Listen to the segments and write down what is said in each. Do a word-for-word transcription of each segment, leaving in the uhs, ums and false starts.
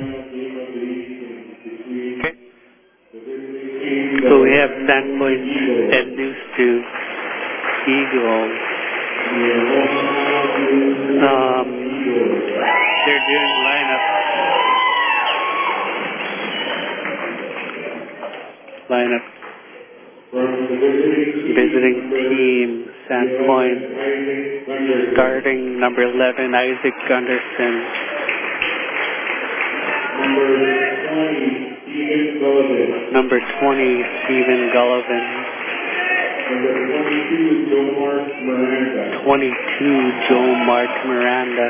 Okay. So we have Sandpoint and News to Eagle. Um, they're doing lineup. Lineup. Visiting team, Sandpoint. Starting number eleven, Isaac Gunderson. Number twenty, Stephen Gullivan. twenty-two, Joe Mark Miranda.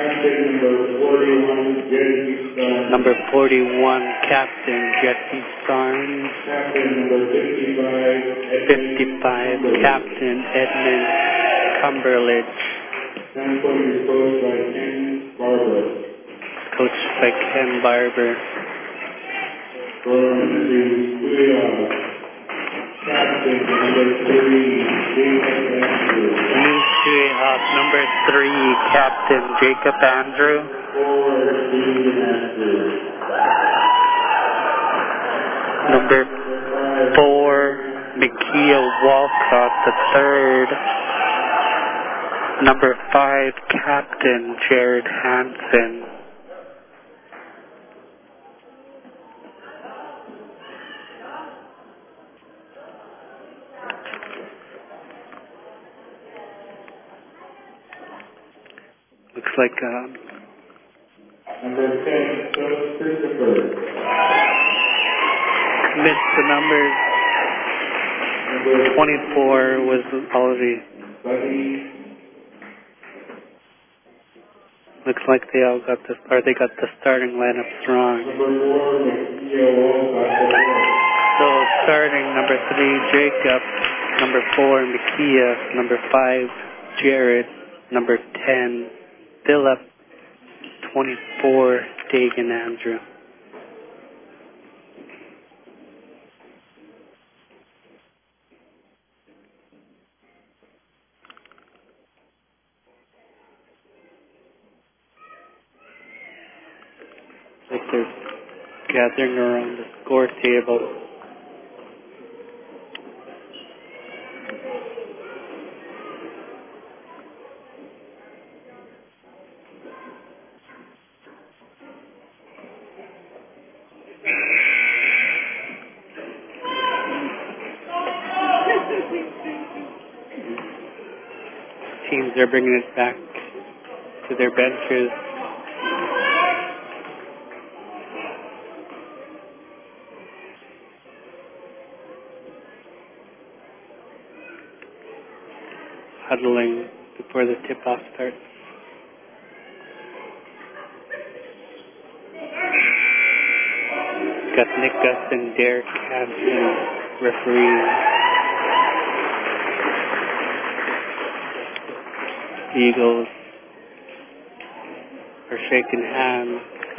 Number forty-one, Captain Jesse Starnes. fifty-five, Captain Edmund Cumberledge. Coached by Ken Barber. New Seahawk, number three, Captain Jacob Andrew. Number four, Mikia Walcott the third. Number five, Captain Jared Hansen. Looks like um, number ten, Joe Christopher. Missed the numbers. twenty-four was already. Looks like they all got the, or they got the starting lineup strong. So starting number three, Jacob. Number four, Mikia. Number five, Jared. Number ten, Philip. twenty-four, Dagan Andrew. Like they're gathering around the score table. Teams are bringing it back to their benches. Huddling before the tip-off starts. Got Nick Gus and Derek Hansen refereeing. Eagles are shaking hands.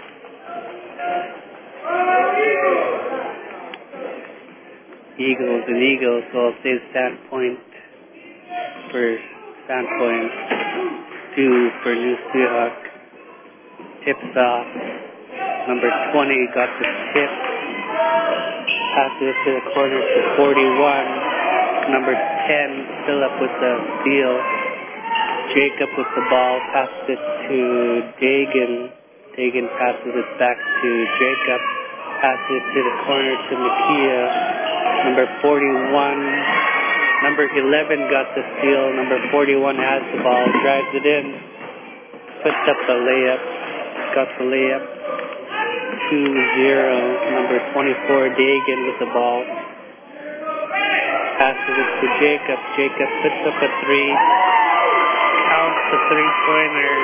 Eagles and Eagles, so I'll say Sandpoint for Sandpoint, two for New Seahawk. Tips off. Number twenty got the tip. Passes it to the corner to forty-one. Number ten, Philip with the steal. Jacob with the ball, passes it to Dagan. Dagan passes it back to Jacob. Passes it to the corner to Mikia. Number forty-one. Number eleven got the steal. Number forty-one has the ball, drives it in, puts up the layup, got the layup. two zero. Number twenty-four, Dagan with the ball. Passes it to Jacob. Jacob puts up a three. Counts the three-pointer.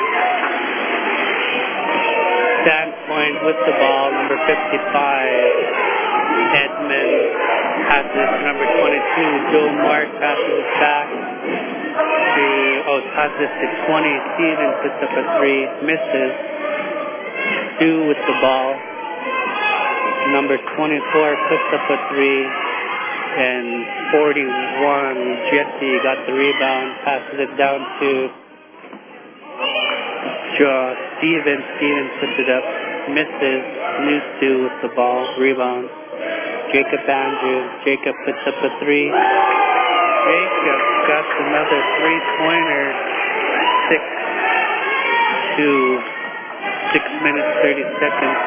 Sandpoint with the ball. Number fifty-five, Edmund. Passes it to number twenty-two, Joe Mark. Passes it back to, oh, passes it to twenty. Steven puts up a three. Misses. Stu with the ball. Number twenty-four puts up a three. And forty-one, Jesse got the rebound, passes it down to Joe Steven. Steven puts it up, misses. News two with the ball. Rebound. Jacob Andrews. Jacob puts up a three. Jacob got another three-pointer. Six to six minutes thirty seconds.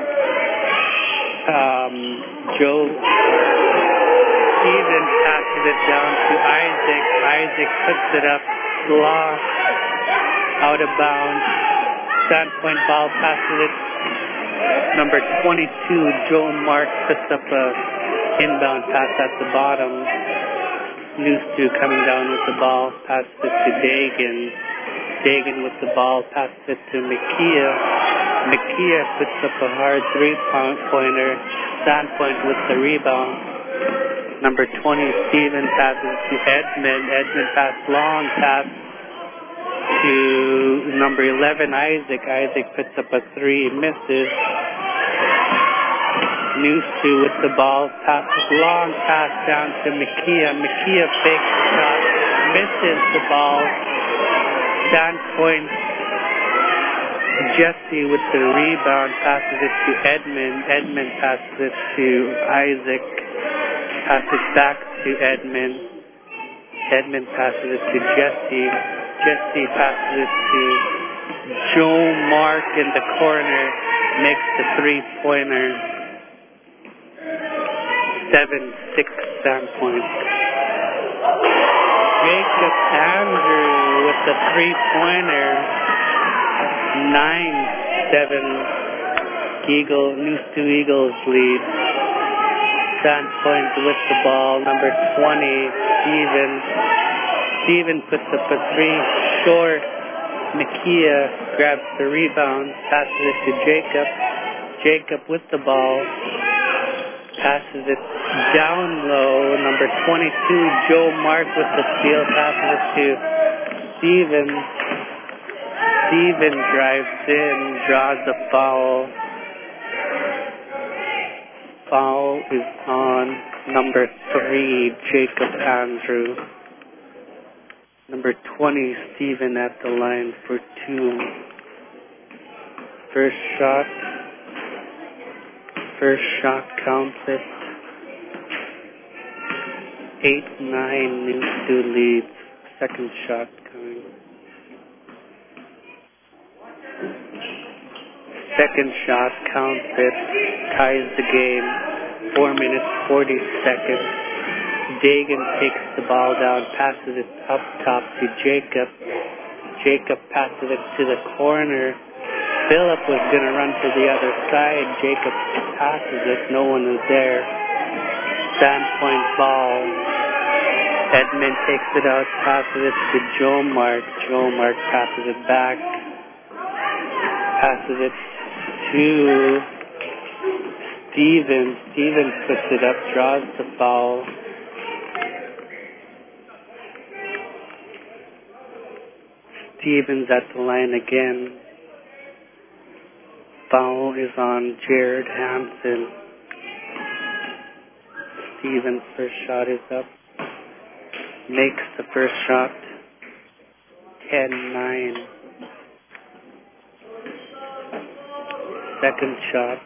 Um, Joe Stephen passes it down to Isaac. Isaac puts it up. Lost. Out of bounds. Sandpoint ball passes it. Number twenty-two, Joe Mark puts up a inbound pass at the bottom. News two coming down with the ball. Passes it to Dagan. Dagan with the ball. Passes it to Makia. Makia puts up a hard three-pointer. Sandpoint with the rebound. Number twenty, Steven passes to Edmund. Edmund pass long pass to number eleven, Isaac. Isaac puts up a three, misses. News two with the ball. Pass, long pass down to Makia. Makia fakes the shot, misses the ball. Sandpoint. Jesse with the rebound passes it to Edmund. Edmund passes it to Isaac. Passes back to Edmund. Edmund passes it to Jesse. Jesse passes it to Joe Mark in the corner. Makes the three-pointer. seven six Sandpoint. Jacob Andrew with the three-pointer. nine seven. Eagle, News two Eagles lead. Sandpoint with the ball. Number twenty, Steven. Steven puts up a three short. Makia grabs the rebound, passes it to Jacob. Jacob with the ball. Passes it down low. Number twenty-two, Joe Mark with the steal. Passes it to Steven. Steven drives in, draws the foul. Foul is on number three, Jacob Andrew. Number twenty, Steven at the line for two. First shot. First shot counts it. eight nine, News two leads. Second shot coming. Second shot counts it. Ties the game. four minutes, forty seconds. Dagan takes the ball down, passes it up top to Jacob. Jacob passes it to the corner. Phillip was going to run to the other side. Jacob passes it. No one was there. Sandpoint ball. Edmund takes it out, passes it to Joe Mark. Joe Mark passes it back. Passes it to Steven. Steven puts it up, draws the foul. Stevens at the line again. Foul is on Jared Hansen. Stevens' first shot is up. Makes the first shot. ten nine. Second shot.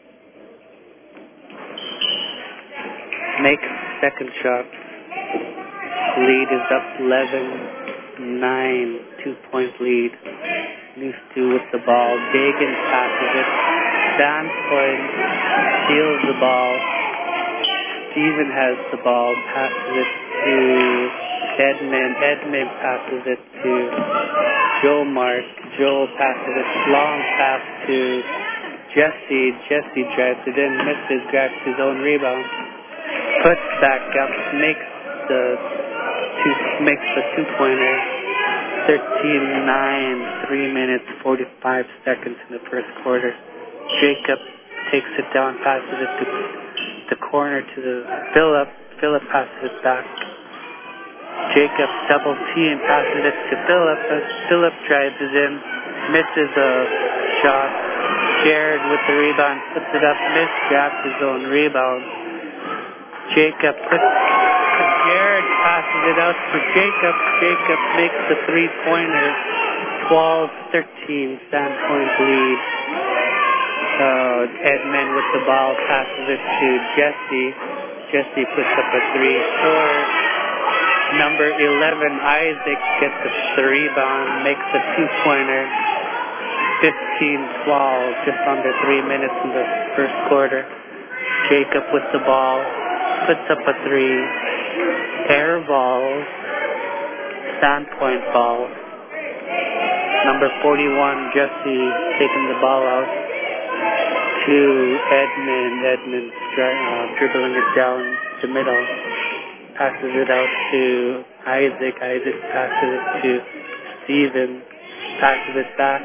Makes second shot. Lead is up eleven nine. Two-point lead. News two with the ball. Dagan passes it. Sandpoint steals the ball. Steven has the ball. Passes it to Edmund. Edmund passes it to Joe Mark. Joe passes it. Long pass to Jesse. Jesse drives it in. Misses. Grabs his own rebound. Puts back up. Makes the two. Makes the two-pointer. thirteen nine, three minutes, forty-five seconds in the first quarter. Jacob takes it down, passes it to the corner to the Phillip. Phillip passes it back. Jacob double team, passes it to Phillip. As Phillip drives it in, misses a shot. Jared with the rebound, puts it up, missed, grabs his own rebound. Jacob puts Jared passes it out for Jacob. Jacob makes the three-pointer. twelve thirteen, Sandpoint lead. rebound. Edmund with the ball passes it to Jesse. Jesse puts up a three. Short. Number eleven, Isaac, gets the rebound, makes a two-pointer. fifteen twelve, just under three minutes in the first quarter. Jacob with the ball, puts up a three. Air ball, Sandpoint ball. Number forty-one, Jesse, taking the ball out to Edmund. Edmund uh, dribbling it down the middle. Passes it out to Isaac. Isaac passes it to Steven. Passes it back.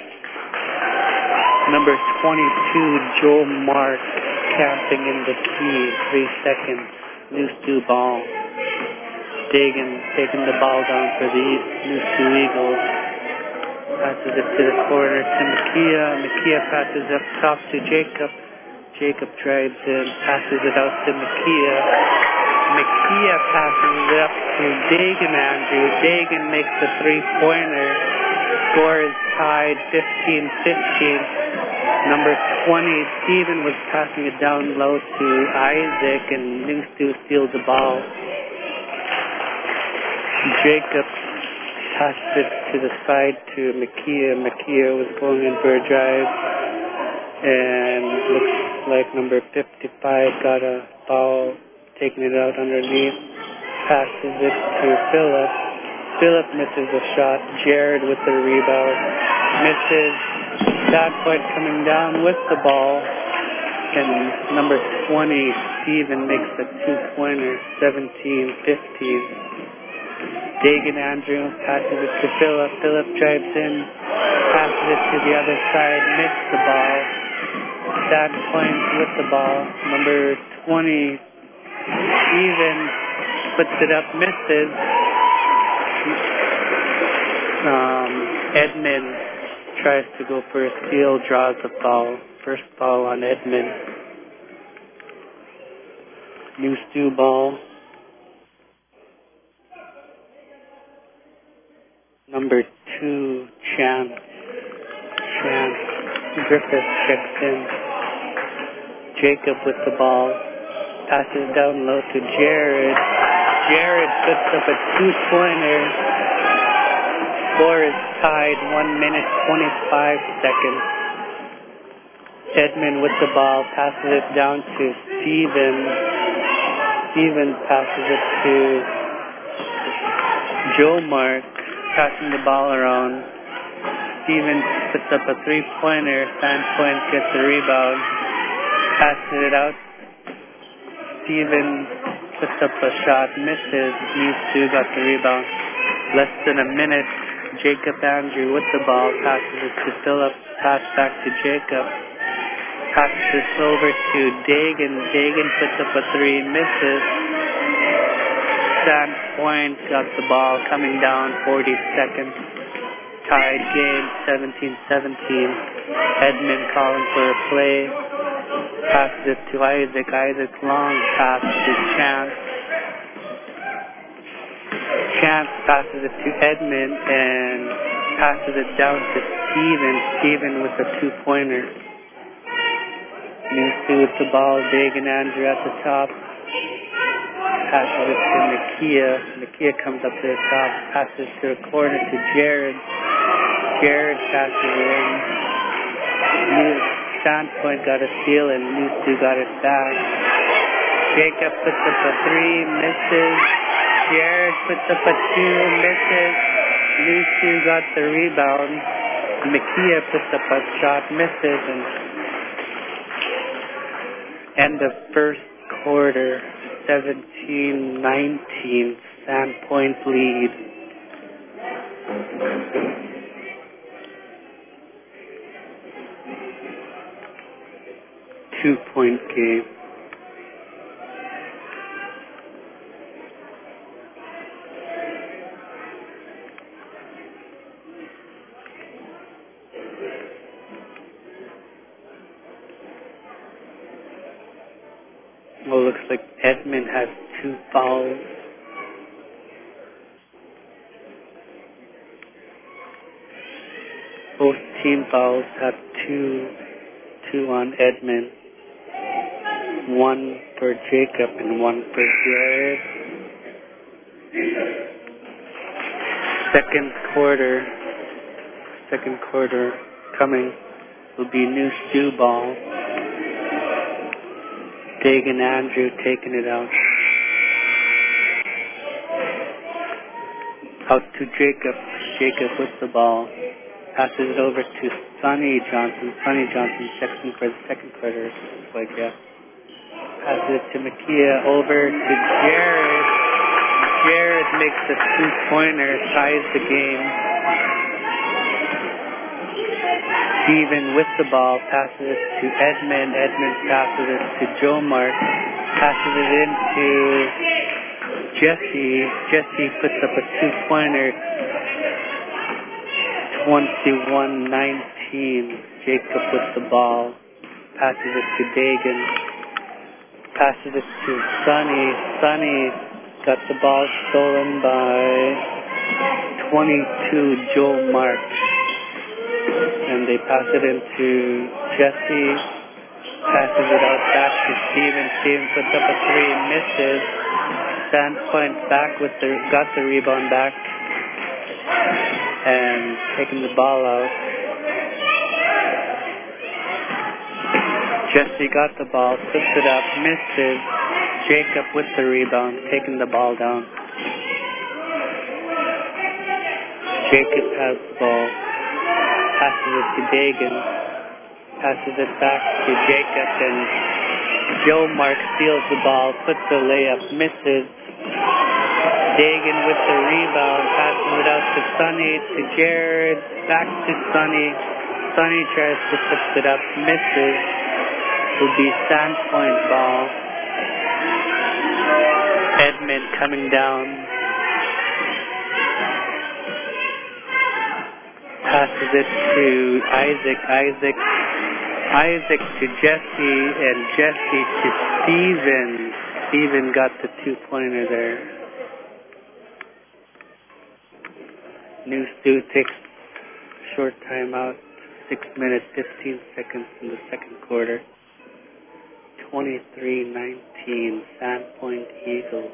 Number twenty-two, Joe Mark, camping in the key. Three seconds. News two ball. Dagan taking the ball down for the News two Eagles. Passes it to the corner to Makia. Makia passes up top to Jacob. Jacob drives in. Passes it out to Makia. Makia passes it up to Dagan Andrew. Dagan makes the three-pointer. Score is tied fifteen fifteen. Number twenty, Steven, was passing it down low to Isaac, and Ningstu steals the ball. Jacob passes it to the side to Makia. Makia was going in for a drive, and looks like number fifty-five got a foul, taking it out underneath. Passes it to Phillip. Phillip misses a shot. Jared with the rebound. Misses. Sandpoint coming down with the ball. And number twenty, Steven, makes a two-pointer, seventeen fifteen. Dagan Andrew passes it to Phillip. Phillip drives in. Passes it to the other side. Missed the ball. Sandpoint with the ball. Number twenty, Steven, puts it up, misses. Um, Edmund tries to go for a steal, draws a foul. First foul on Edmund. News two ball. Number two, Chance. Chance. Griffith checks in. Jacob with the ball. Passes down low to Jared. Jared puts up a two-pointer. Score is tied, one minute, twenty-five seconds. Edmund with the ball, passes it down to Steven. Steven passes it to Joe Mark, passing the ball around. Steven puts up a three-pointer. Sandpoint gets the rebound, passes it out. Steven puts up a shot, misses. These two got the rebound. Less than a minute. Jacob Andrew with the ball, passes it to Phillip, pass back to Jacob, passes this over to Dagan. Dagan puts up a three, misses. Sandpoint got the ball, coming down, forty seconds. Tied game, seventeen seventeen. Edmund calling for a play, passes it to Isaac. Isaac long pass to Chance. Chance passes it to Edmund and passes it down to Steven. Steven with a two-pointer. News two with the ball. Dagan Andrew at the top. Passes it to Makia. Makia comes up to the top. Passes to the corner to Jared. Jared passes it in. Sandpoint got a steal and News two got it back. Jacob puts up a three, misses. Jared puts up a two, misses. News two got the rebound. Makia puts up a shot, misses, and end of first quarter, seventeen nineteen, Sandpoint lead. Two-point game. Well, looks like Edmund has two fouls. Both team fouls have two, two on Edmund, one for Jacob and one for Jared. Second quarter, second quarter coming will be new stew ball. Dagan Andrew taking it out. Out to Jacob. Jacob with the ball. Passes it over to Sonny Johnson. Sonny Johnson checks in for the second quarter. Like yeah. Passes it to Makia. Over to Jared. Jared makes a two-pointer. Ties the game. Steven with the ball. Passes it to Edmund. Edmund passes it to Joe Mark. Passes it into Jesse. Jesse puts up a two-pointer. twenty-one nineteen. Jacob with the ball. Passes it to Dagan. Passes it to Sonny. Sonny got the ball stolen by twenty-two, Joe Mark. And they pass it into Jesse. Passes it out back to Steven. Steven puts up a three, misses. Sandpoint back with the, got the rebound back. And taking the ball out. Jesse got the ball, puts it up, misses. Jacob with the rebound, taking the ball down. Jacob has the ball, passes it to Dagan, passes it back to Jacob, and Joe Mark steals the ball, puts the layup, misses. Dagan with the rebound, passes it out to Sonny, to Jared, back to Sonny. Sonny tries to put it up, misses. Will be Sandpoint ball. Edmund coming down. Passes it to Isaac. Isaac. Isaac to Jesse, and Jesse to Steven. Steven got the two-pointer there. New Stu takes short timeout, six minutes, fifteen seconds in the second quarter. twenty-three nineteen, Sandpoint Eagles.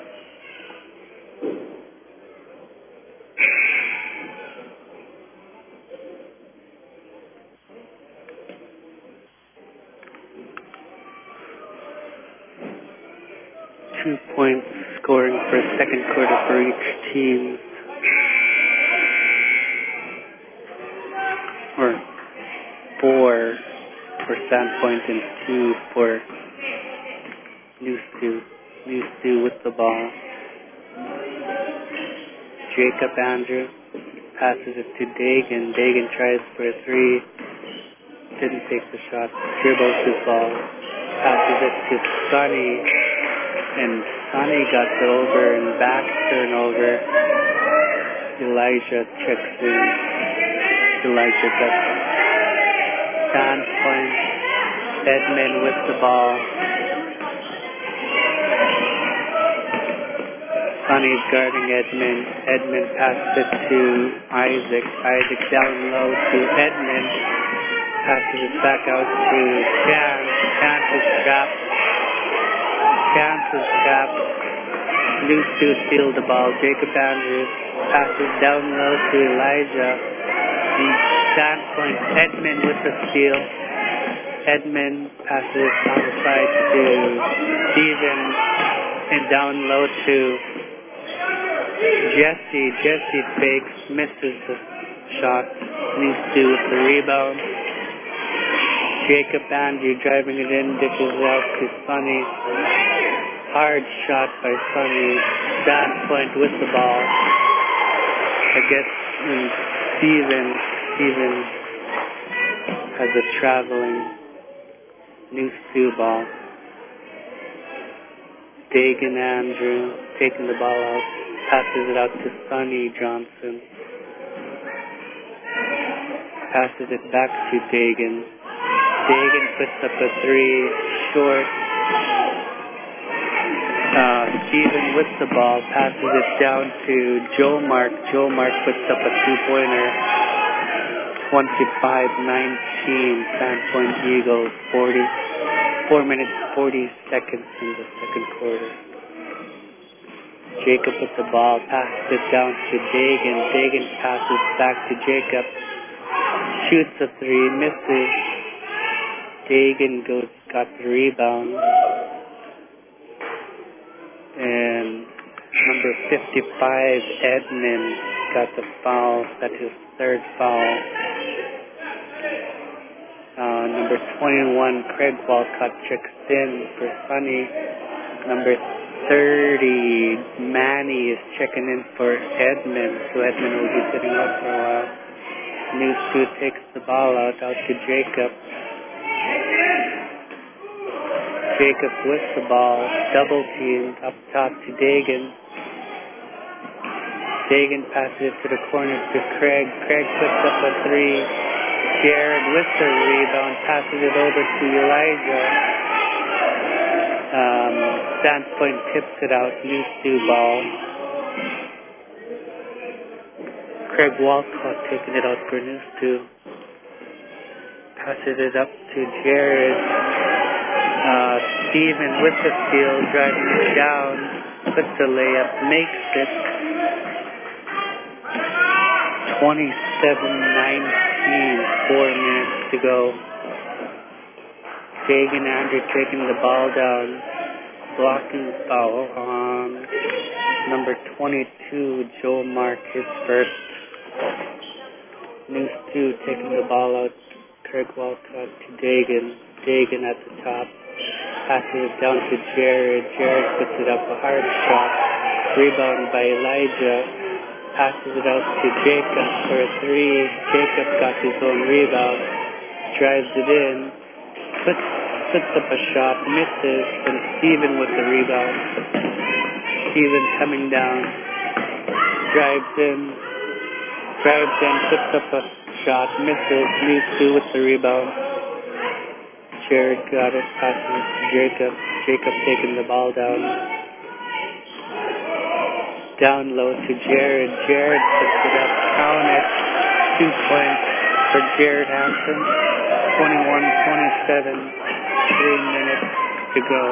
Two points scoring for a second quarter for each team. Or four for Sandpoint and two for New Stu. New Stu with the ball. Jacob Andrew passes it to Dagan. Dagan tries for a three. Didn't take the shot. Dribbles his ball. Passes it to Sonny. And Sonny got the over and back turnover. Elijah checks in. Elijah got Sandpoint. Edmund with the ball. Sonny's guarding Edmund. Edmund passes it to Isaac. Isaac down low to Edmund. Passes it back out to Chance. Chance is trapped. Chance is trapped. New Stu steals the ball. Jacob Andrews passes down low to Elijah. The Sandpoint. Edmund with the steal. Edmund passes it on the side to Steven. And down low to Jesse. Jesse fakes, misses the shot. New Stu with the rebound. Jacob Andrew driving it in, dishes out to Sonny. Hard shot by Sonny. Sandpoint with the ball. I guess um, Steven, Steven has a traveling New Stu ball. Dagan Andrew taking the ball out. Passes it out to Sonny Johnson. Passes it back to Dagan. Dagan puts up a three, short. Uh, Steven with the ball, passes it down to Joe Mark. Joe Mark puts up a two-pointer. twenty-five nineteen, Sandpoint Eagles, forty, four minutes, forty seconds in the second quarter. Jacob with the ball, passes it down to Dagan. Dagan passes back to Jacob. Shoots a three, misses. Dagan goes, got the rebound. And number fifty-five, Edmund, got the foul. That's his third foul. Uh, number twenty-one, Craig Walcott checks in for Sonny. Number thirty, Manny is checking in for Edmund. So Edmund will be sitting out for a while. News two takes the ball out, out to Jacob. Jacob with the ball, double teamed up top to Dagan. Dagan passes it to the corner to Craig. Craig puts up a three. Jared with the rebound, passes it over to Elijah. Um, Sandpoint tips it out, News two ball. Craig Walcott taking it out for News two. Passes it up to Jared. Uh, Steven with the steal, driving it down, puts the layup, makes it. twenty-seven nineteen, four minutes to go. Dagan Andrew taking the ball down, blocking the foul on number twenty-two, Joe Mark, his first. News two taking the ball out, Craig Walcott to Dagan. Dagan at the top. Passes it down to Jared. Jared puts it up, a hard shot. Rebound by Elijah. Passes it out to Jacob for a three. Jacob got his own rebound. Drives it in. Puts, puts up a shot. Misses. And Steven with the rebound. Steven coming down. Drives in. Drives in. Puts up a shot. Misses. News two with the rebound. Jared got it, passing it to Jacob. Jacob taking the ball down. Down low to Jared. Jared puts it up. Count it. Two points for Jared Hampton. twenty-one twenty-seven. Three minutes to go.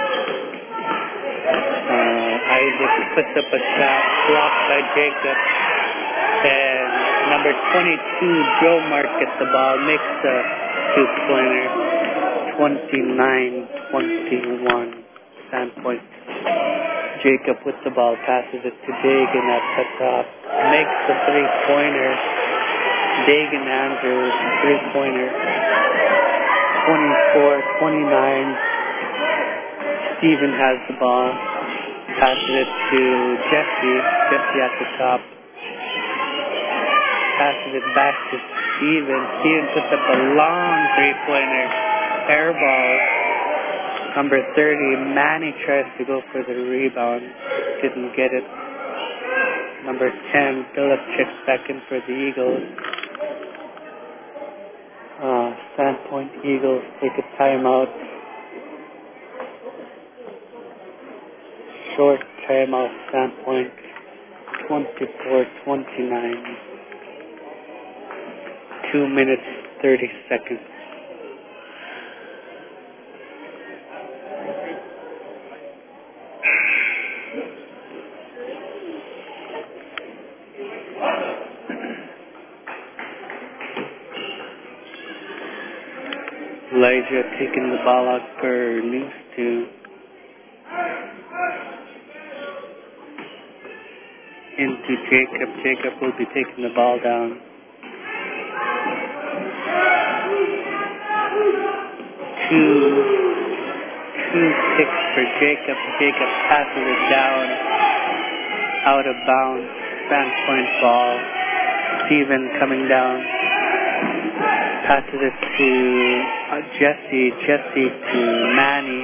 Uh, Isaac puts up a shot. Blocked by Jacob. And number twenty-two, Joe Mark gets the ball. Makes a two-pointer. twenty-nine twenty-one, Sandpoint. Jacob with the ball, passes it to Dagan at the top. Makes the three-pointer. Dagan Andrews, three-pointer. twenty-four twenty-nine. Steven has the ball. Passes it to Jesse. Jesse at the top. Passes it back to Steven. Steven puts up a long three-pointer. Air ball. Number thirty, Manny tries to go for the rebound. Didn't get it. Number ten, Philip checks back in for the Eagles. Uh, Sandpoint Eagles take a timeout. Short timeout, Sandpoint. twenty-four twenty-nine. Two minutes, thirty seconds. Elijah taking the ball out for News two. Into Jacob. Jacob will be taking the ball down. Two, two picks for Jacob. Jacob passes it down. Out of bounds. Sandpoint ball. Steven coming down. Passes it to uh, Jesse. Jesse to Manny.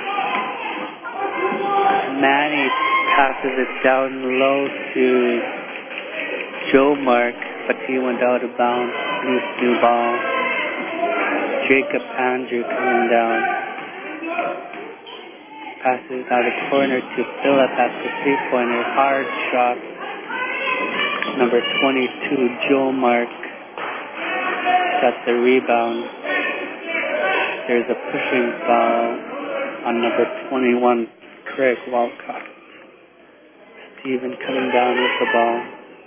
Manny passes it down low to Joe Mark, but he went out of bounds. News two ball. Jacob Andrew coming down. Passes out of corner to Philip at the three-pointer. Hard shot. Number twenty-two, Joe Mark. got the rebound. There's a pushing foul on number twenty-one, Craig Walcott. Steven coming down with the ball.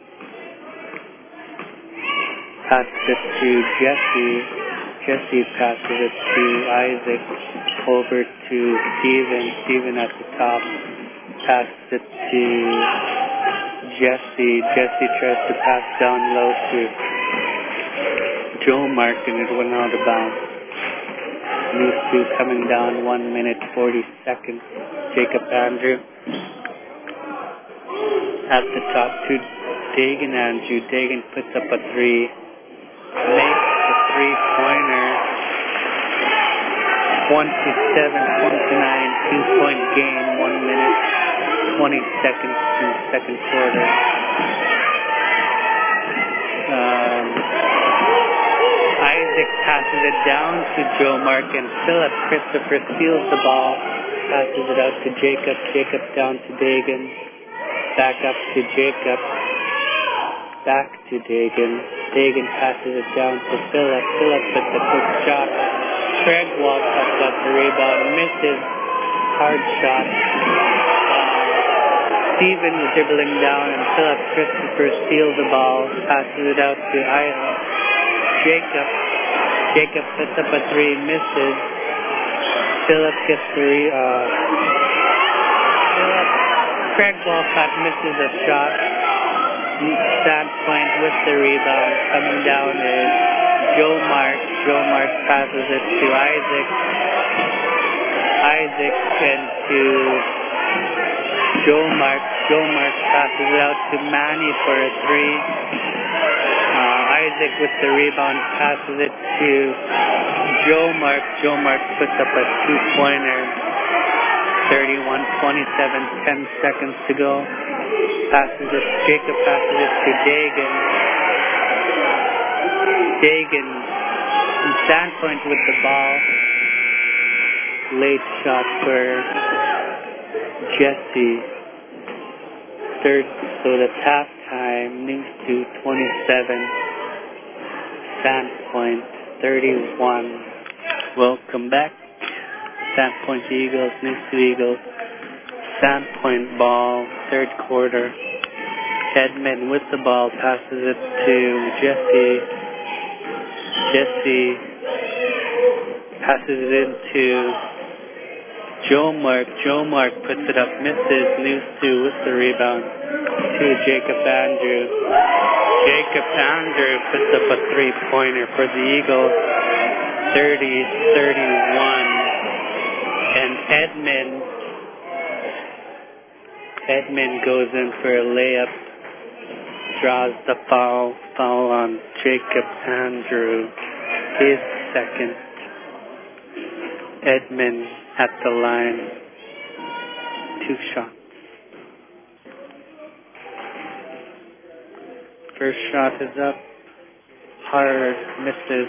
Passes it to Jesse. Jesse passes it to Isaac. Over to Steven. Steven at the top. Passes it to Jesse. Jesse tries to pass down low to Joe Mark, and it went out of bounds. News two coming down, one minute, forty seconds. Jacob Andrew at the top to Dagan Andrew. Dagan puts up a three. Makes the three-pointer. twenty-seven twenty-nine, two-point game, one minute, twenty seconds in the second quarter. Um, Isaac passes it down to Joe Mark, and Philip Christopher steals the ball, passes it out to Jacob. Jacob down to Dagan. Back up to Jacob. Back to Dagan. Dagan passes it down to Philip. Philip puts a quick shot. Craig Walcott got the rebound, misses. Hard shot. Uh, Steven dribbling down, and Philip Christopher steals the ball, passes it out to Ira. Jacob. Jacob puts up a three, misses. Philip gets the re, uh, Philip. Craig Walcott misses a shot. Sandpoint with the rebound. Coming down is Joe Mark. Joe Mark passes it to Isaac. Isaac and to Joe Mark. Joe Mark passes it out to Manny for a three. Uh, Isaac with the rebound passes it to Joe Mark. Joe Mark puts up a two-pointer. thirty-one twenty-seven, ten seconds to go. Passes it, Jacob passes it to Dagan. Dagan in Sandpoint with the ball. Late shot for Jesse. Third, so that's halftime. News two twenty-seven. Sandpoint thirty-one. Welcome back. Sandpoint Eagles, News two Eagles. Sandpoint ball, third quarter. Edmund with the ball, passes it to Jesse. Jesse passes it into Joe Mark. Joe Mark puts it up, misses. News two with the rebound to Jacob Andrew. Jacob Andrew puts up a three-pointer for the Eagles. thirty thirty-one. And Edmund Edmund goes in for a layup, draws the foul, foul on Jacob Andrew, his second. Edmund at the line, two shots. First shot is up, hard, misses.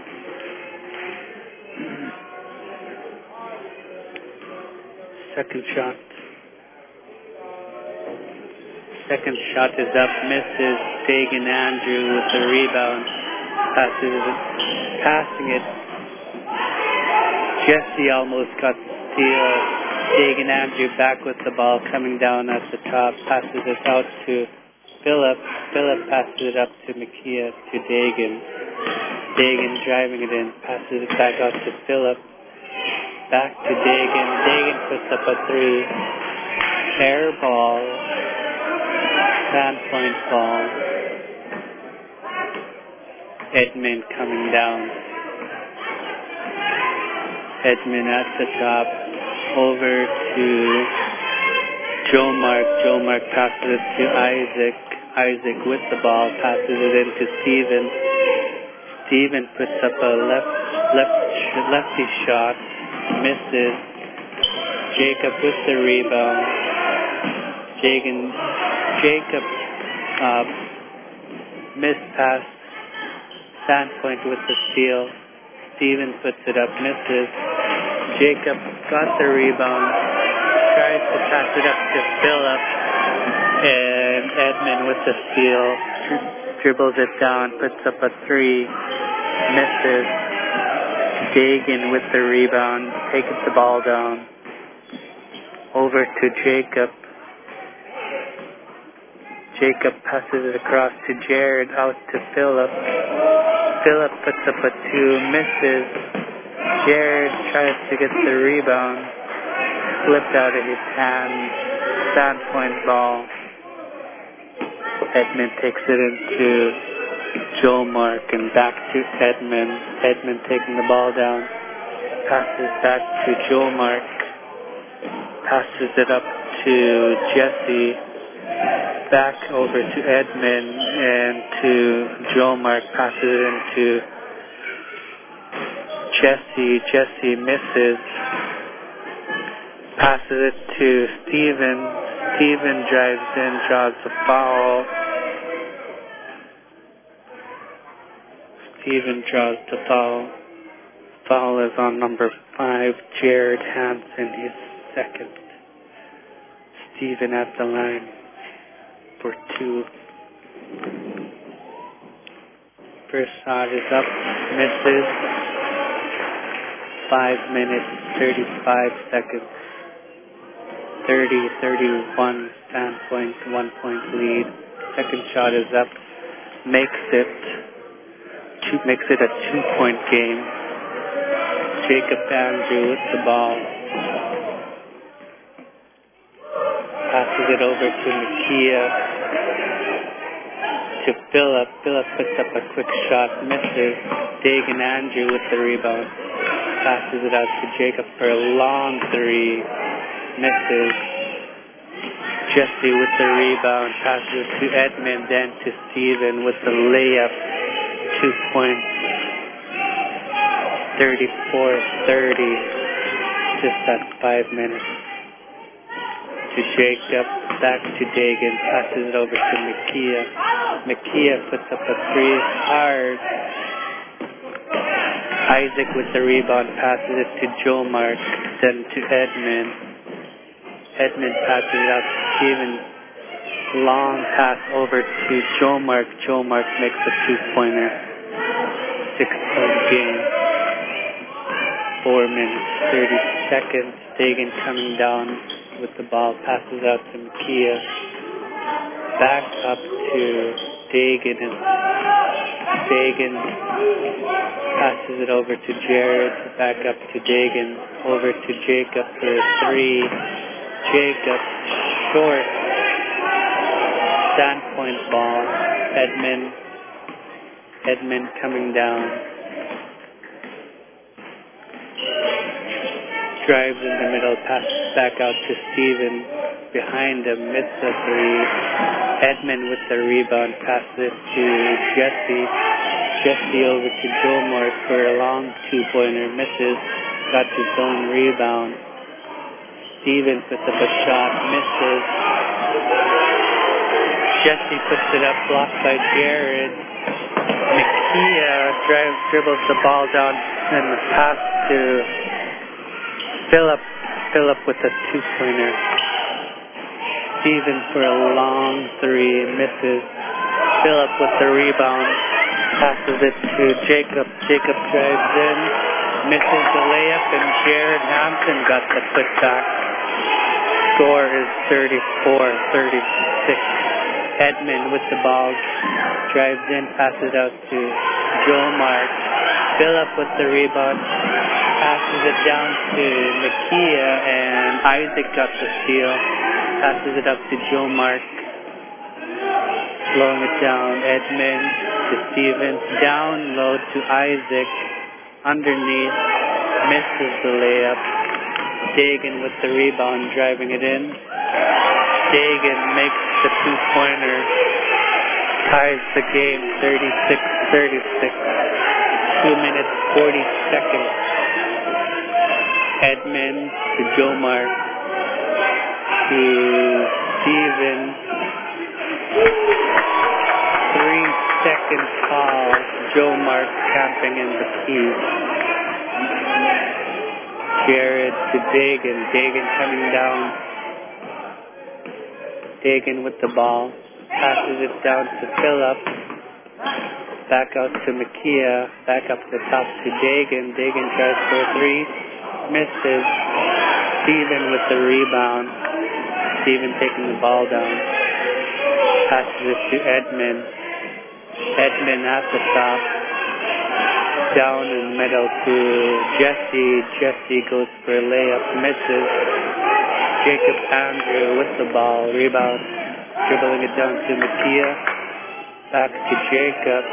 Second shot. Second shot is up, misses. Dagan Andrew with the rebound. Passes it, passing it. Jesse almost got the steal. Dagan Andrew back with the ball, coming down at the top. Passes it out to Philip. Philip passes it up to Makia, to Dagan. Dagan driving it in, passes it back out to Philip. Back to Dagan. Dagan puts up a three. Air ball. Sandpoint ball. Edmund coming down. Edmund at the top. Over to Joe Mark. Joe Mark passes it to Isaac. Isaac with the ball. Passes it into Steven. Steven puts up a left, left, lefty shot. Misses. Jacob with the rebound. Jagan, Jacob uh, missed pass. Sandpoint with the steal. Steven puts it up, misses. Jacob got the rebound. Tries to pass it up to Philip. And Edmund with the steal. Dribbles it down, puts up a three. misses. Dagan with the rebound, takes the ball down. Over to Jacob. Jacob passes it across to Jared, out to Philip. Philip puts up a two, misses. Jared tries to get the rebound. Slipped out of his hand. Standpoint ball. Edmund takes it into Joe Mark and back to Edmund. Edmund taking the ball down. Passes back to Joe Mark. Passes it up to Jesse. Back over to Edmund and to Joe Mark. Passes it into Jesse. Jesse misses. Passes it to Steven. Steven drives in, draws the foul. Steven draws the foul. Foul is on number five, Jared Hansen, his second. Steven at the line for two. First shot is up, misses. Five minutes, thirty-five seconds. thirty thirty-one, standpoint, one point lead. Second shot is up, makes it, two, makes it a two-point game. Jacob Andrew with the ball. Passes it over to Makia. To Philip. Philip puts up a quick shot, misses. Dagan Andrew with the rebound. Passes it out to Jacob for a long three. Misses. Jesse with the rebound. Passes it to Edmund, then to Steven with the layup. Two points. thirty-four thirty. Just at five minutes. To Jacob. Back to Dagan. Passes it over to Makia. Makia puts up a three. Hard. Isaac with the rebound. Passes it to Joe Mark. Then to Edmund. Edmund passes it out to Steven. Long pass over to Joe Mark. Joe Mark makes a two-pointer. Six-point game. Four minutes, thirty seconds. Dagan coming down with the ball. Passes out to Makia. Back up to Dagan. And Dagan passes it over to Jared. Back up to Dagan. Over to Jacob for a three. Jacob, short, standpoint ball. Edmund, Edmund coming down. Drives in the middle, passes back out to Steven. Behind him, missed the three. Edmund with the rebound, passes it to Jesse. Jesse over to Joe Mark for a long two-pointer, misses. Got his own rebound. Steven puts up a shot, misses. Jesse puts it up, blocked by Jared. Makia drives, dribbles the ball down and the pass to Philip. Philip with a two-pointer. Steven for a long three, misses. Philip with the rebound, passes it to Jacob. Jacob drives in, misses the layup, and Jared Hampton got the putback. Score is thirty-four thirty-six. Edmund with the ball, drives in, passes out to Joe Mark. Philip with the rebound, passes it down to Makia, and Isaac got the steal. Passes it up to Joe Mark. Slowing it down, Edmund to Steven. Down low to Isaac. Underneath, misses the layup. Dagan with the rebound, driving it in. Dagan makes the two-pointer. Ties the game, thirty-six thirty-six. Two minutes, forty seconds. Edmund to Joe Mark. To Steven. Three-second call. Joe Mark camping in the key. Jared to Dagan. Dagan coming down. Dagan with the ball. Passes it down to Philip. back out to Makia, back up the top to Dagan. Dagan tries for a three, misses. Steven with the rebound. Steven taking the ball down. Passes it to Edmund. Edmund at the top. Down in the middle to Jesse. Jesse goes for a layup, misses. Jacob Andrew with the ball, rebound, dribbling it down to Makia. Back to Jacob.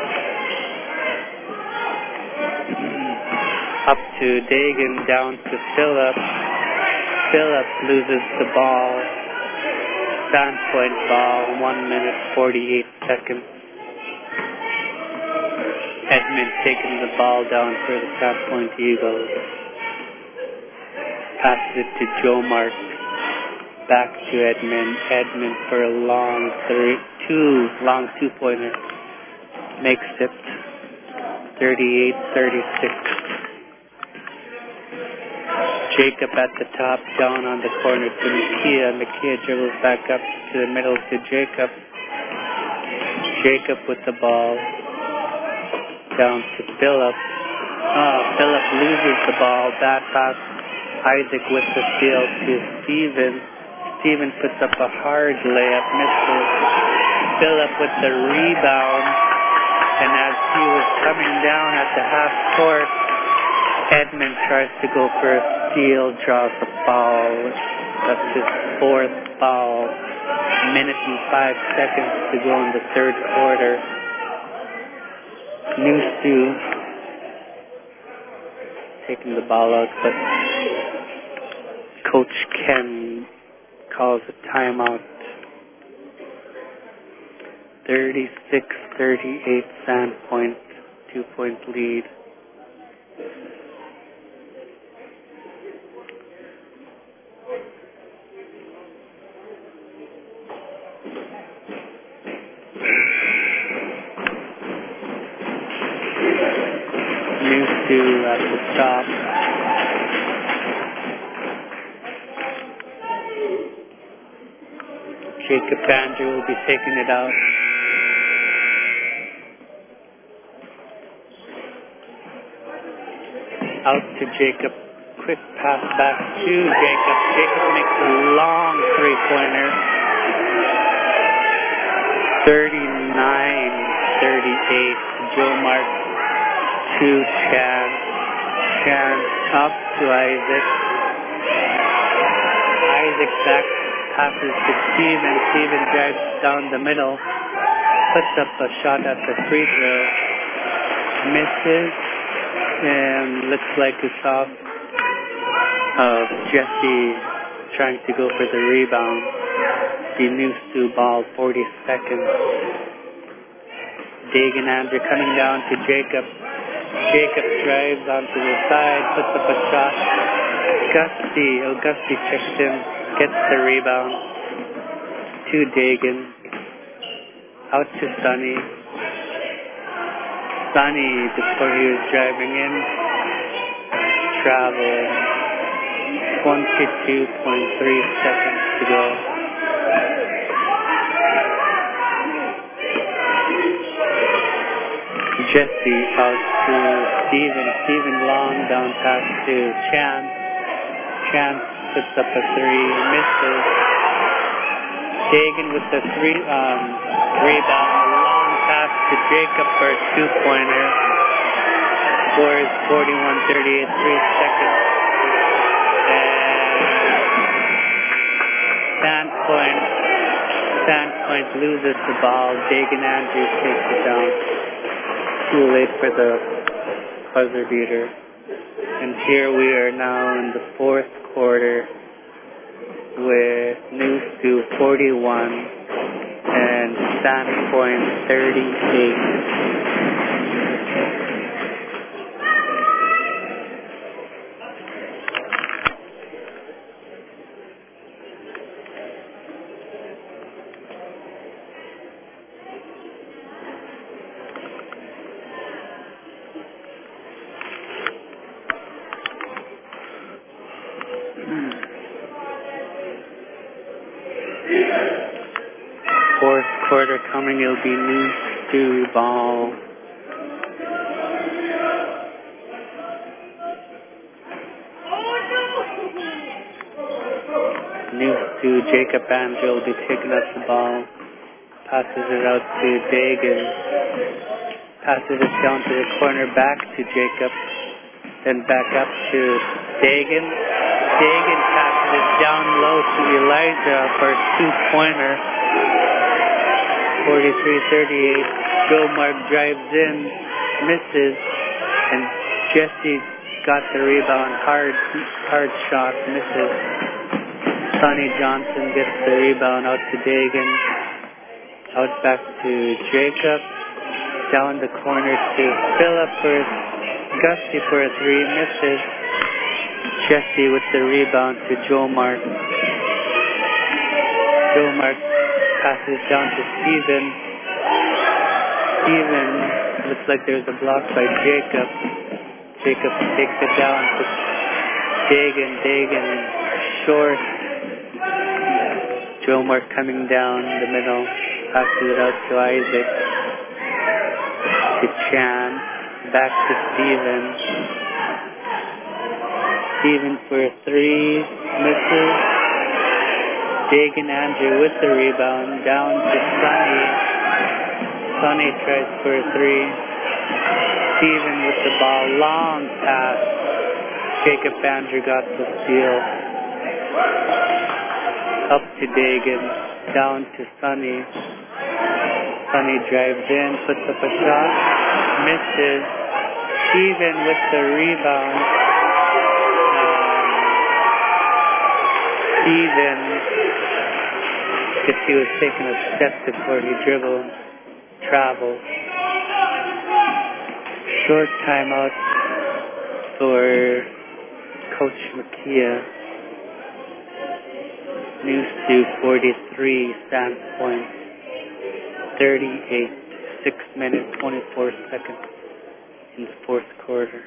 Up to Dagan, down to Phillip. Phillip loses the ball. Sandpoint ball, one minute, forty-eight seconds. Edmund taking the ball down for the Sandpoint Eagles. Passes it to Joe Mark. Back to Edmund. Edmund for a long three, two, long two-pointer. Makes it thirty-eight thirty-six. Jacob at the top, down on the corner to Makia. Makia dribbles back up to the middle to Jacob. Jacob with the ball. Down to Phillip. Oh, Phillip loses the ball. Bad pass. Isaac with the steal to Steven. Steven puts up a hard layup, misses. Phillip with the rebound. And as he was coming down at the half court, Edmund tries to go for a steal, draws a foul. That's his fourth foul. Minute and five seconds to go in the third quarter. New Stu taking the ball out, but Coach Ken calls a timeout. thirty-six thirty-eight Sandpoint, two-point lead. New Stu at the top. Jacob Andrew will be taking it out. Out to Jacob. Quick pass back to Jacob. Jacob makes a long three-pointer. thirty-nine thirty-eight. Joe Mark to Chan. Chan up to Isaac. Isaac back passes to Steven. Steven drives down the middle. Puts up a shot at the free throw. Misses. And looks like it's off of Jesse trying to go for the rebound. The New Stu ball, forty seconds. Dagan Andrew coming down to Jacob. Jacob drives onto the side, puts up a shot. Augusti, Augusti checks in, gets the rebound. To Dagan. Out to Sonny. Sonny, before he was driving in, travel. twenty-two point three seconds to go. Jesse out to Steven. Steven long down pass to Chan. Chan puts up a three, misses. Dagan with the three um, rebound. Long pass to Jacob for a two-pointer. Score is forty-one thirty-eight, three seconds. And Sandpoint. Sandpoint loses the ball. Dagan Andrews takes it down. Too late for the buzzer beater. And here we are now in the fourth quarter with New Stu forty-one and Sandpoint thirty-eight. Fourth quarter coming, it'll be New Stu ball. News to Jacob Andrew will be taking up the ball. Passes it out to Dagan. Passes it down to the corner, back to Jacob. Then back up to Dagan. Dagan passes it down low to Elijah for a two-pointer. forty-three thirty-eight. Joe Mark drives in, misses, and Jesse got the rebound. Hard, hard shot, misses. Sonny Johnson gets the rebound out to Dagan. Out back to Jacob. Down the corner to Phillip for Gusty for a three, misses. Jesse with the rebound to Joe Mark. Joe Mark passes down to Steven. Steven, looks like there's a block by Jacob. Jacob takes it down to Dagan. Dagan short. Joe Mark coming down the middle. Passes it out to Isaac. To Chan. Back to Steven. Steven for a three. Misses. Dagan Andrew with the rebound. Down to Sonny. Sonny tries for a three. Steven with the ball. Long pass. Jacob Andrew got the steal. Up to Dagan. Down to Sonny. Sonny drives in. Puts up a shot. Misses. Steven with the rebound. Um, Steven, if he was taking a step before he dribbled, traveled. Short timeout for Coach Makia. News to forty-three, Sandpoint. thirty-eight, six minutes, twenty-four seconds in the fourth quarter.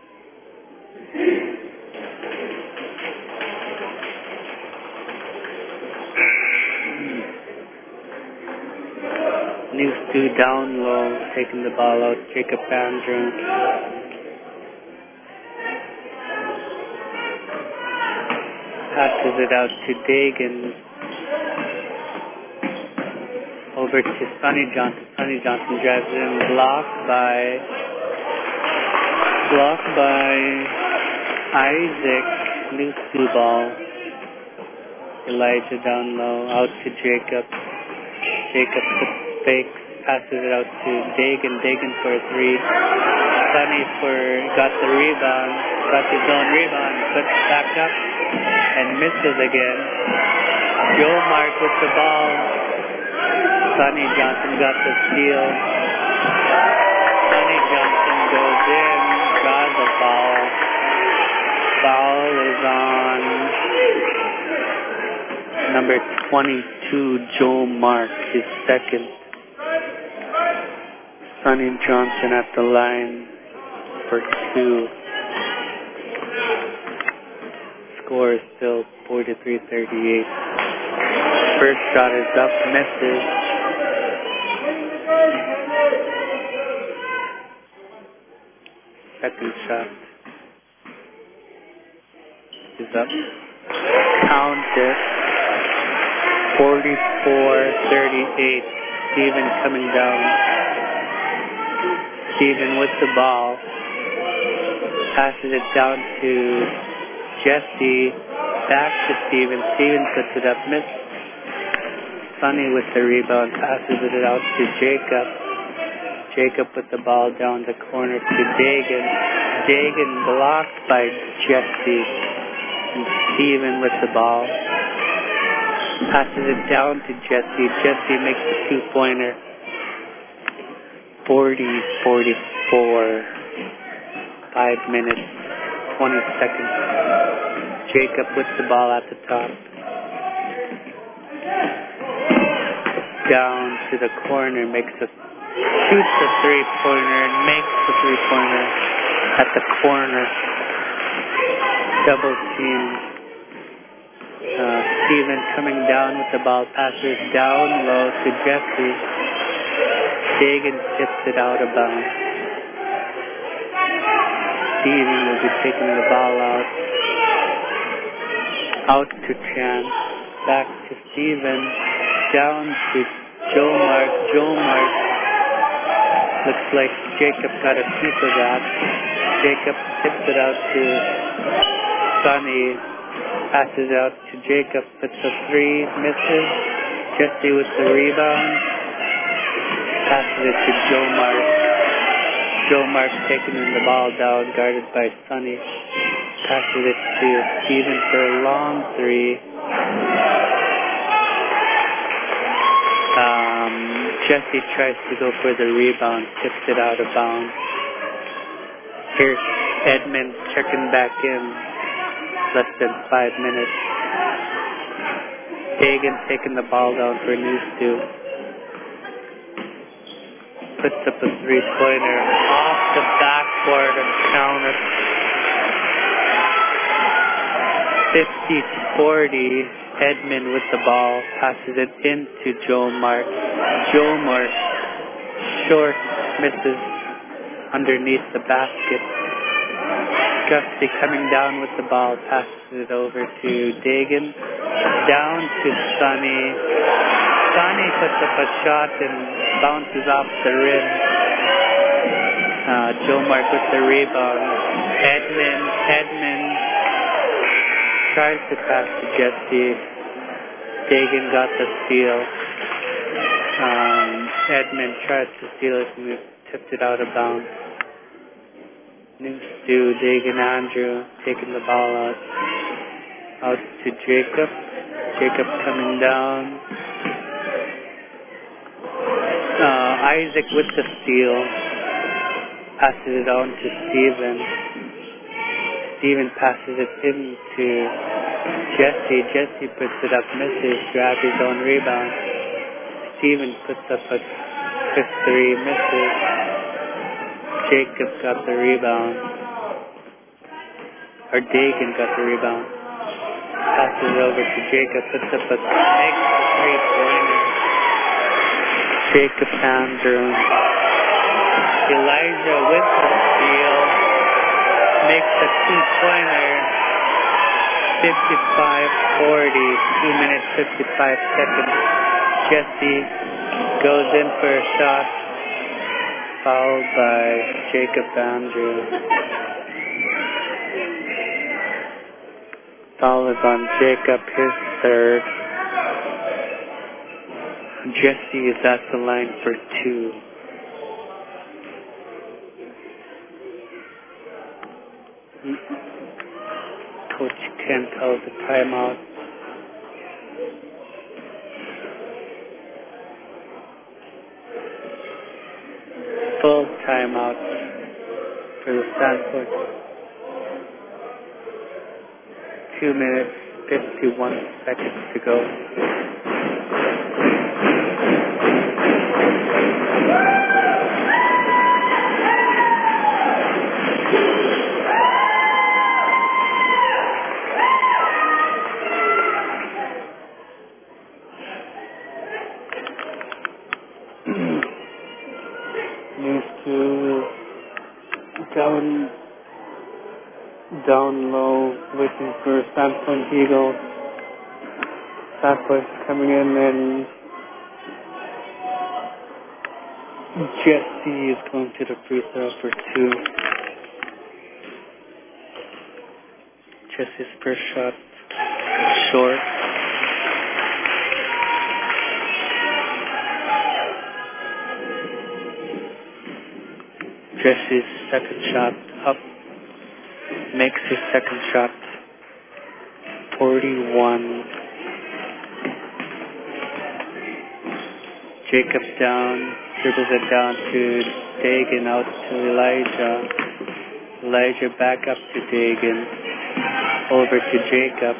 News to down low, taking the ball out, Jacob Andrew. Passes it out to Dagan. Over to Sonny Johnson. Sonny Johnson drives in, blocked by blocked by Isaac. Loose two ball. Elijah down low, out to Jacob. Jacob fakes, passes it out to Dagan. Dagan for a three. Sonny for got the rebound, got his own rebound, puts back up and misses again. Joe Mark with the ball. Sonny Johnson got the steal. Sonny Johnson goes in, draws the foul. Foul is on number twenty-two, Joe Mark, his second. Sonny Johnson at the line for two. Score is still forty-three thirty-eight. First shot is up, misses. Second shot is up. Count it. forty-four thirty-eight. Steven coming down. Steven with the ball. Passes it down to Jesse. Back to Steven. Steven puts it up. Miss. Sonny with the rebound. Passes it out to Jacob. Jacob with the ball down the corner to Dagan. Dagan blocked by Jesse. And Steven with the ball. Passes it down to Jesse. Jesse makes the two-pointer. forty forty-four. Five minutes, twenty seconds. Jacob with the ball at the top. Down to the corner, makes a shoots a three-pointer and makes the three-pointer at the corner. Double team. Uh, Steven coming down with the ball, passes down low to Jesse. Dagan tips it out of bounds. Steven will be taking the ball out. Out to Chan. back to Steven, down to Joe Mark. Joe Mark, looks like Jacob got a piece of that. Jacob tips it out to Sonny, passes out to Jacob, puts a three, misses. Jesse with the rebound, passes it to Joe Mark. Joe Mark taking the ball down, guarded by Sonny. Passes it to Steven for a long three. Um, Jesse tries to go for the rebound, tips it out of bounds. Here's Edmund checking back in. Less than five minutes. Dagan taking the ball down for News two. Puts up a three-pointer off the backboard and counter. fifty to forty. Edmund with the ball, passes it into Joe Mark. Joe Mark, short, misses underneath the basket. Gusty coming down with the ball, passes it over to Dagan. Down to Sonny. Sonny puts up a shot and bounces off the rim. Uh, Joe Mark with the rebound. Edmund, Edmund tries to pass to Jesse. Dagan got the steal. Um, Edmund tries to steal it and tipped it out of bounds. News to Dagan Andrew taking the ball out. Out to Jacob. Jacob coming down. Uh, Isaac with the steal. Passes it on to Steven. Steven passes it into Jesse. Jesse puts it up, misses, grabs his own rebound. Steven puts up a fifth three, misses. Jacob got the rebound. Or Dagan got the rebound. Passes it over to Jacob, puts up a makes a three-pointer. Jacob Andrew. Elijah with the steal. Makes a two-pointer. fifty-five forty. two minutes, fifty-five seconds. Jesse goes in for a shot. Fouled by Jacob Andrew. Foul is on Jacob, his third. Jesse is at the line for two. Coach Kent held the timeout. Full timeout for the Stanford. Two minutes, fifty-one seconds to go. News to down, down low, waiting for Sandpoint Eagles. Sandpoint coming in, and Jesse is going to the free throw for two. Jesse's first shot short. Jesse's second shot up, makes his second shot, forty-one. Jacob down, dribbles it down to Dagan, out to Elijah. Elijah back up to Dagan, over to Jacob.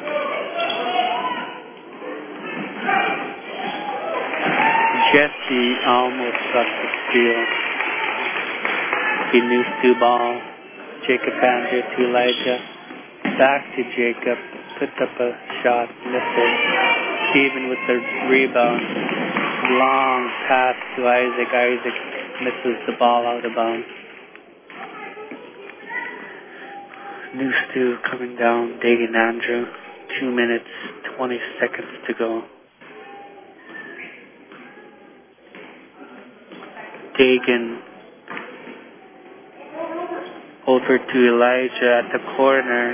Jesse almost got the steal. He moves two ball. Jacob Andrew to Elijah. Back to Jacob. Puts up a shot. Misses. Steven with the rebound. Long pass to Isaac. Isaac misses the ball out of bounds. News two coming down. Dagan Andrew. two minutes, twenty seconds to go. Dagan over to Elijah at the corner.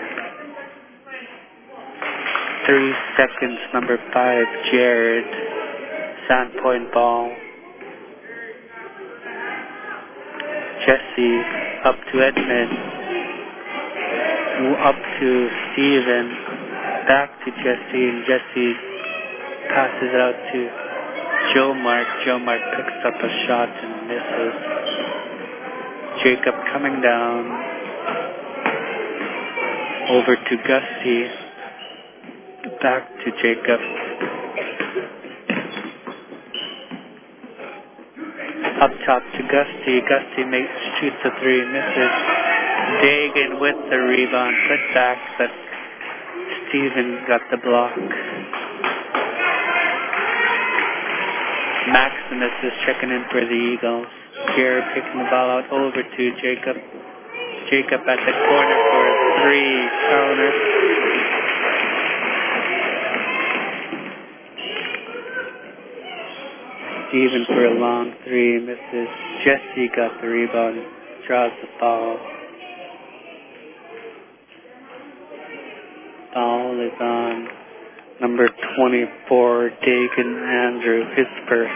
Three seconds, number five, Jared. Sandpoint ball. Jesse up to Edmund. Up to Steven. Back to Jesse, and Jesse passes it out to Joe Mark. Joe Mark picks up a shot and misses. Jacob coming down. Over to Gusty. Back to Jacob. Up top to Gusty. Gusty makes shoots a three, misses. Dagan with the rebound, put back, but Steven got the block. Maximus is checking in for the Eagles. Jared picking the ball out over to Jacob. Jacob at the corner for a three counter. Steven for a long three, misses. Jesse got the rebound, draws the foul. Foul is on number twenty-four, Dagan Andrew, his first.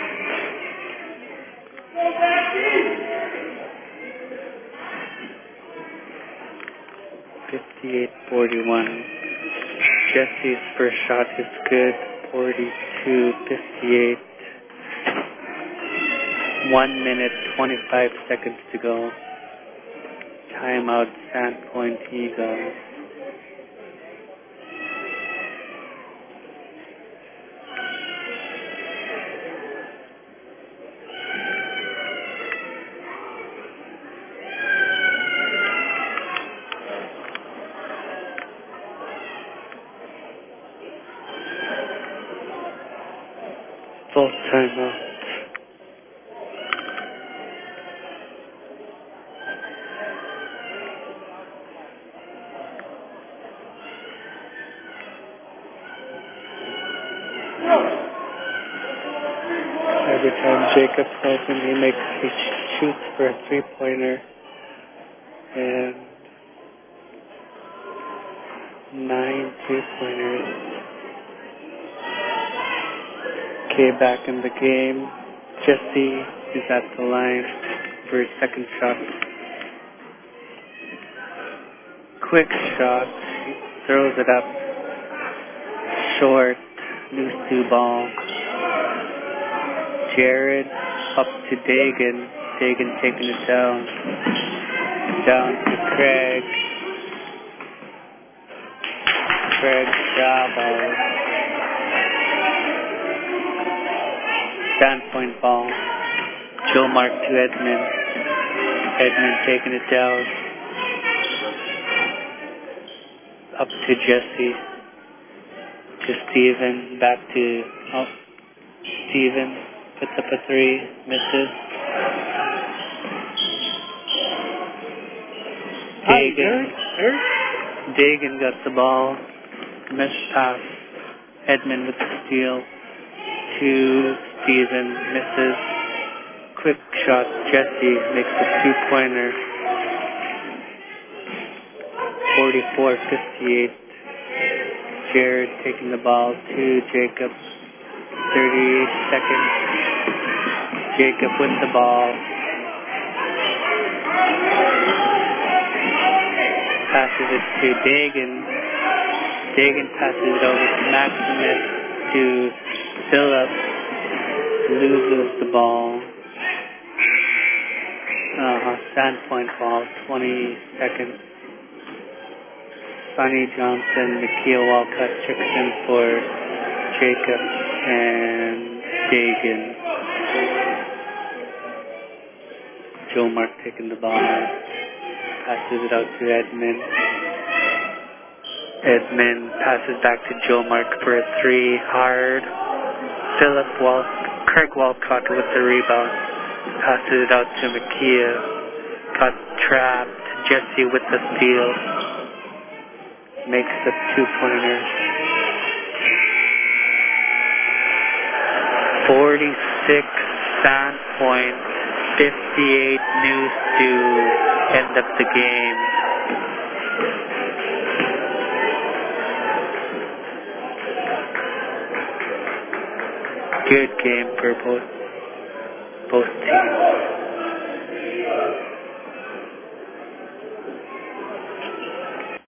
fifty-eight forty-one. Jesse's first shot is good, forty-two fifty-eight. One minute, twenty-five seconds to go. Timeout, Sandpoint Eagles. Full timeout. Every time Jacob's open, he makes he shoots for a three-pointer, and nine three-pointers. Okay, back in the game. Jesse is at the line for his second shot. Quick shot. He throws it up. Short. Loose two ball. Jared up to Dagan. Dagan taking it down. Down to Craig. Craig Jabo. Standpoint ball. Joe Mark to Edmund. Edmund taking it down. Up to Jesse. To Steven. Back to oh, Steven. Puts up a three. Misses. Dagan. Dagan got the ball. Missed pass. Edmund with the steal. To Steven, misses. Quick shot, Jesse makes a two-pointer. forty-four fifty-eight. Jared taking the ball to Jacob. thirty-eight seconds. Jacob with the ball. Passes it to Dagan. Dagan passes it over to Maximus to Phillips. Loses the ball. Uh, Sandpoint ball, twenty seconds. Sonny Johnson, Nikhil Walcott checks in for Jacob and Dagan. Joe Mark taking the ball. Passes it out to Edmund. Edmund passes back to Joe Mark for a three. Hard. Philip Wal Craig Walcott with the rebound. Passes it out to Makia. Got trapped. Jesse with the steal. Makes the two-pointer. forty-six Sandpoint, fifty-eight News two, end of the game. Good game for both both teams.